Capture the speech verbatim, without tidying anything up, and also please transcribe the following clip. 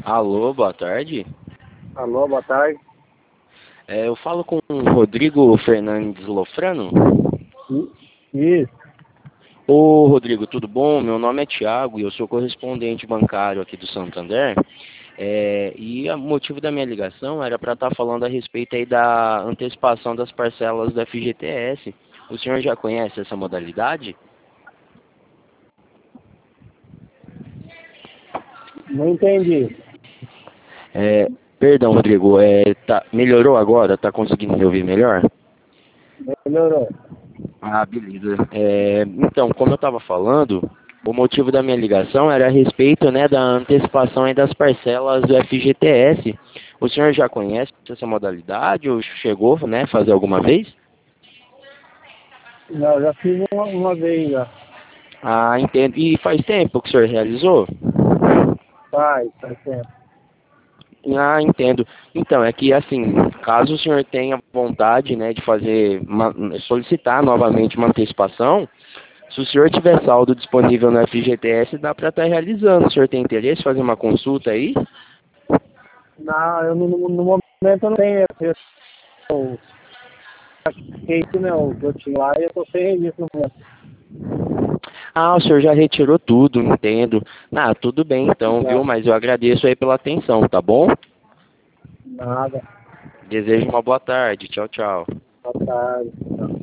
Alô, boa tarde. Alô, boa tarde. É, eu falo com o Rodrigo Fernandes Lofrano. Isso. Ô, Rodrigo, tudo bom? Meu nome é Thiago e eu sou correspondente bancário aqui do Santander. É, e o motivo da minha ligação era para estar falando a respeito aí da antecipação das parcelas do F G T S. O senhor já conhece essa modalidade? Não entendi. É, perdão, Rodrigo, é, tá, melhorou agora? Tá conseguindo me ouvir melhor? Melhorou. Ah, beleza. É, então, como eu estava falando, o motivo da minha ligação era a respeito, né, da antecipação aí das parcelas do F G T S. O senhor já conhece essa modalidade ou chegou, né, fazer alguma vez? Não, já fiz uma, uma vez já. Ah, entendo. E faz tempo que o senhor realizou? Faz, faz tempo. Ah, entendo. Então, é que assim, caso o senhor tenha vontade, né, de fazer, uma, solicitar novamente uma antecipação, se o senhor tiver saldo disponível no F G T S, dá para estar realizando. O senhor tem interesse em fazer uma consulta aí? Não, eu no, no no momento eu não tenho. Eu, eu, eu, né, o que eu tinha lá e eu tô sem registro no momento. Ah, o senhor já retirou tudo, entendo. Ah, tudo bem então, Já. viu? Mas eu agradeço aí pela atenção, tá bom? Nada. Desejo uma boa tarde. Tchau, tchau. Boa tarde. Tchau.